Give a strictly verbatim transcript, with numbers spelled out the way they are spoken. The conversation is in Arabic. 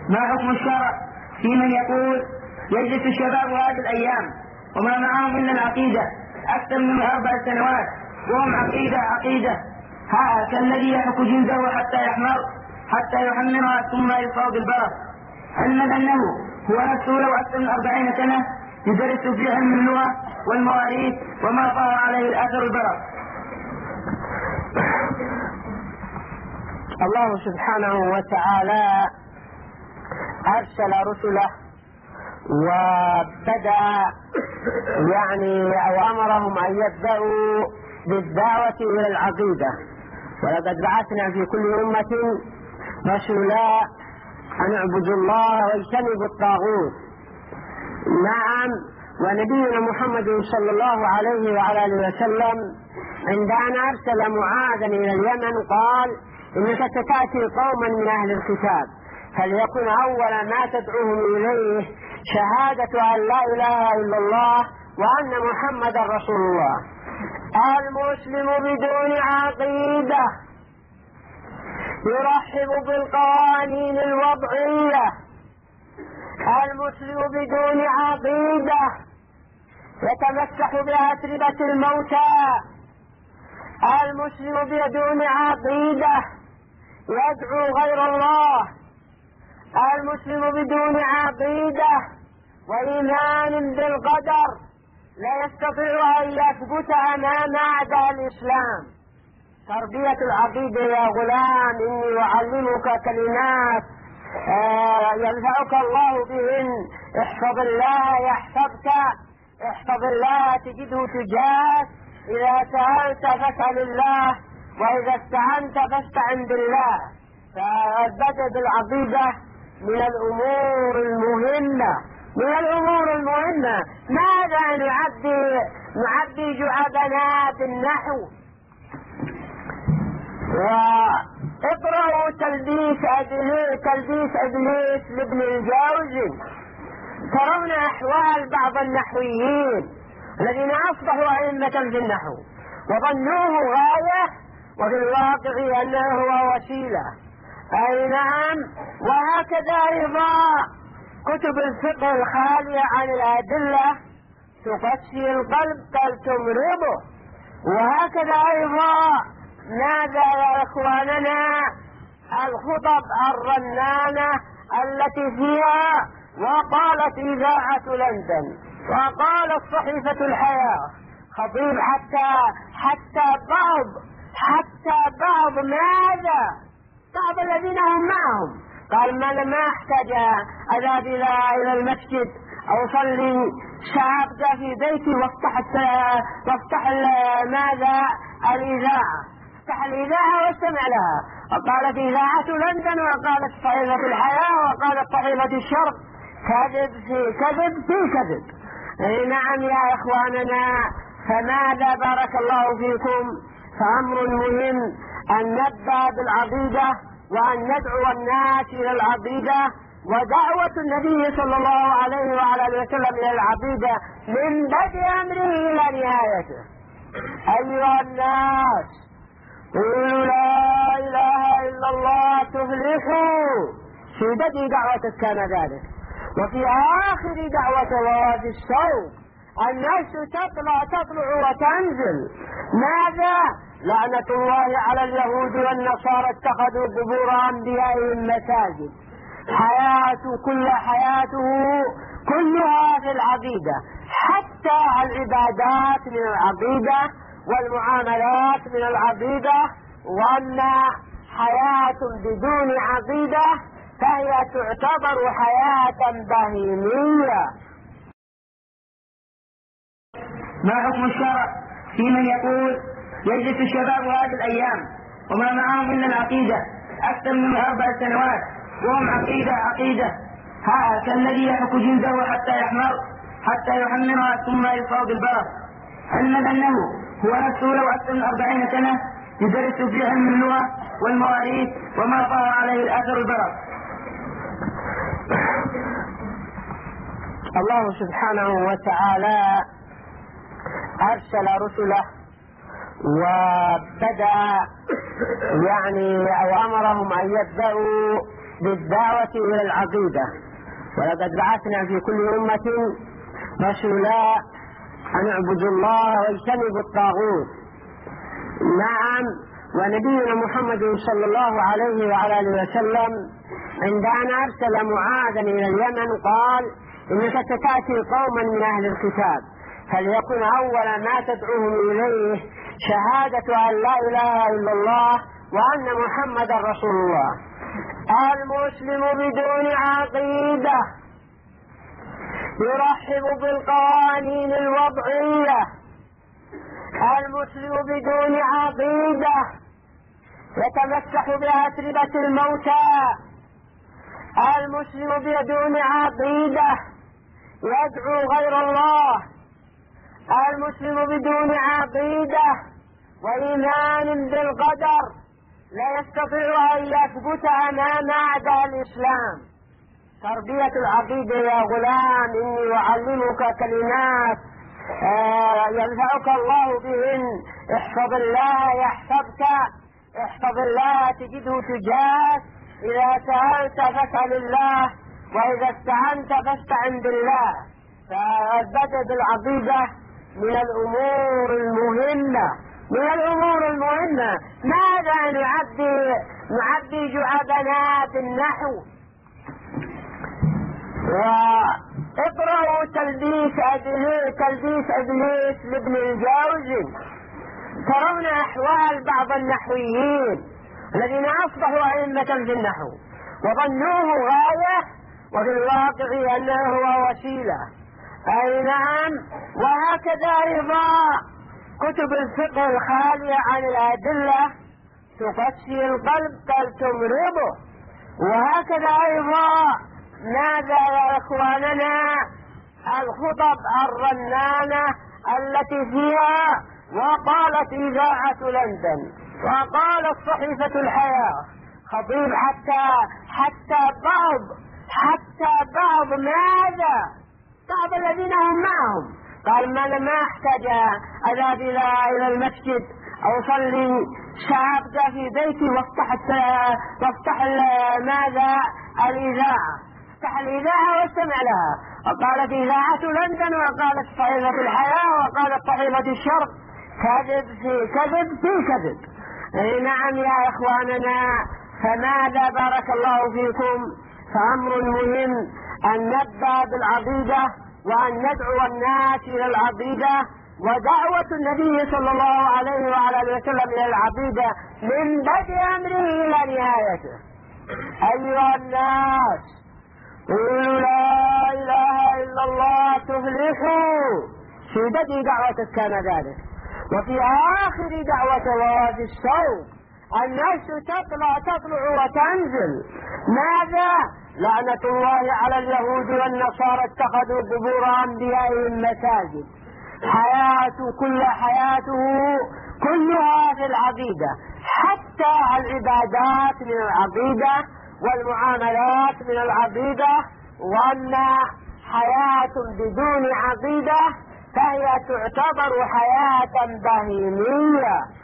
ما حكم الشرع في من يقول يجلس الشباب هذه الأيام وما معهم إلا العقيدة أكثر من أربع سنوات وهم عقيدة عقيدة ها كالذي يحك جلده حتى يحمر حتى يحمرها ثم يصاب بالبرص، علما أنه هو نفسه لو أكثر من أربعين سنة يدرس في علم اللغة والمواريث وما طار عليه الأثر البرص. الله سبحانه وتعالى أرسل رسله وبدأ يعني أو أمرهم أن يبدأوا بالدعوة إلى العقيدة، ولقد بعثنا في كل أمة رسولا أن اعبدوا الله واجتنبوا الطاغوت. نعم، ونبينا محمد صلى الله عليه وعلى آله وسلم عند أن أرسل معاذا إلى اليمن قال إنك ستأتي قوما من أهل الكتاب فليكن أول ما تدعوهم إليه شهادة أن لا إله إلا الله وأن محمد رسول الله. المسلم بدون عقيدة يرحب بالقوانين الوضعية، المسلم بدون عقيدة يتمسح بأتربة الموتى، المسلم بدون عقيدة يدعو غير الله، المسلم بدون عقيدة وإيمان بالقدر لا يستطيع أن يثبت أمام أعداء الإسلام. تربية العقيدة يا غلام، إني أعلمك كلمات آه ينفعك الله بهن. احفظ الله يحفظك، احفظ الله تجده تجاهك، إذا سألت فاسأل الله، وإذا استعنت فاستعن بالله. فالبدء بالعقيدة من الأمور المهمة من الأمور المهمة ماذا نعبي نعبي جعبنا بالنحو؟ واقرأوا تلبيس إبليس تلبيس إبليس لابن الجوزي، ترون أحوال بعض النحويين الذين أصبحوا أئمة في النحو وظنوه غاية وفي الواقع أنه هو وسيلة. أي نعم. وهكذا أيضا كتب الفقه الخالية عن الأدلة تقسي القلب بل تمرضه. وهكذا أيضا ماذا يا إخواننا الخطب الرنانة التي فيها وقالت إذاعة لندن وقالت صحيفة الحياة خطيب حتى حتى بعض حتى بعض ماذا بعض الذين هم معهم قال ما ما احتاج اذهب الى الى المسجد او اصلي سأبقى في بيتي وافتح وافتح ماذا الاذاعه افتح الاذاعه واستمع لها. وقالت اذاعه لندن وقالت صحيفه الحياه وقالت صحيفه الشرق كذب في كذب في كذب. اي نعم يا اخواننا. فماذا بارك الله فيكم فامر مهم ان نبدا بالعقيده وأن ندعو الناس إلى العقيدة، ودعوة النبي صلى الله عليه وعلى آله وسلم إلى العقيدة من بدء أمره إلى نهايته. أيها الناس قولوا لا إله إلا الله تفلحوا. في بدء دعوة كان ذلك، وفي آخر دعوة وفي الصوت الناس تطلع تطلع وتنزل. ماذا؟ لعنة الله على اليهود والنصارى اتخذوا قبور أنبيائهم مساجد. حياته كل حياته كلها في العقيدة، حتى العبادات من العقيدة والمعاملات من العقيدة. وأما حياة بدون عقيدة فهي تعتبر حياة بهيمية. ما حكم الشرع في من يقول يجلس الشباب هذه الأيام وما معهم إلا العقيدة أكثر من أربع سنوات وهم عقيدة عقيدة ها كالذي يحك جلده حتى يحمر حتى يحمرها ثم يصاب بالبرص، علما أنه هو نفسه لو أكثر من أربعين سنة يدرس في علم اللغة والمواريث وما طار عليه الأثر البرص. الله سبحانه وتعالى أرسل رسله وبدأ يعني أو أمرهم أن يبدأوا بالدعوة إلى العقيدة. ولقد بعثنا في كل أمة رسولا أن اعبدوا الله واجتنبوا الطاغوت. نعم، ونبينا محمد صلى الله عليه وعلى آله وسلم عندما أرسل معاذا إلى اليمن قال: إنك ستأتي قوما من أهل الكتاب فليكن أول ما تدعوهم إليه شهادة أن لا إله إلا الله وأن محمد رسول الله. المسلم بدون عقيدة يرحب بالقوانين الوضعية. المسلم بدون عقيدة يتمسح بأتربة الموتى. المسلم بدون عقيدة يدعو غير الله. المسلم بدون عقيدة وإيمان بالقدر لا يستطيع أن يثبت أمام أعداء الإسلام. تربية العقيدة يا غلام، إني أعلمك كلمات آه ينفعك الله بهن. احفظ الله يحفظك، احفظ الله تجده تجاهك. إذا سألت فاسأل الله، وإذا استعنت فاستعن بالله. فالبدء بالعقيدة من الأمور المهمة، من الأمور المهمة. ماذا نعدي نعدي جعبنا بالنحو؟ واقرأوا تلبيس أبليس تلبيس أبليس لابن الجوزي، ترون أحوال بعض النحويين الذين أصبحوا أئمة في النحو وظنوه غاية وفي الواقع أنه هو وسيلة. أي نعم. وهكذا أيضا كتب الفقه الخالية عن الأدلة تقسي القلب بل تمرضه. وهكذا أيضا ماذا يا إخواننا الخطب الرنانة التي فيها وقالت إذاعة لندن وقالت صحيفة الحياة خطيب حتى حتى بعض حتى بعض ماذا بعض الذين هم معهم قال: ما ما أحتاج أذهب إلى المسجد أو صلي سأبقى في بيتي وافتح وافتح ماذا الإذاعة افتح الإذاعة واستمع لها. وقالت إذاعة لندن وقالت صحيفة الحياة وقالت صحيفة الشرق. كذب في كذب في كذب. اي نعم يا إخواننا. فماذا بارك الله فيكم؟ فأمر مهم أن نبدأ بالعقيدة وأن ندعو الناس إلى العقيدة. ودعوة النبي صلى الله عليه وعلى آله وسلم إلى العقيدة من بدء أمره إلى نهايته. أيها الناس، قولوا لا إله إلا الله تفلحوا. في بدء دعوة كان ذلك، وفي آخر دعوة وفي الصوم الناس تطلع تطلع وتنزل. ماذا؟ لعنة الله على اليهود والنصارى اتخذوا قبور أنبيائهم مساجد. حياته كل حياته كلها في العقيدة، حتى العبادات من العقيدة والمعاملات من العقيدة. وأما حياة بدون عقيدة فهي تعتبر حياة بهيمية.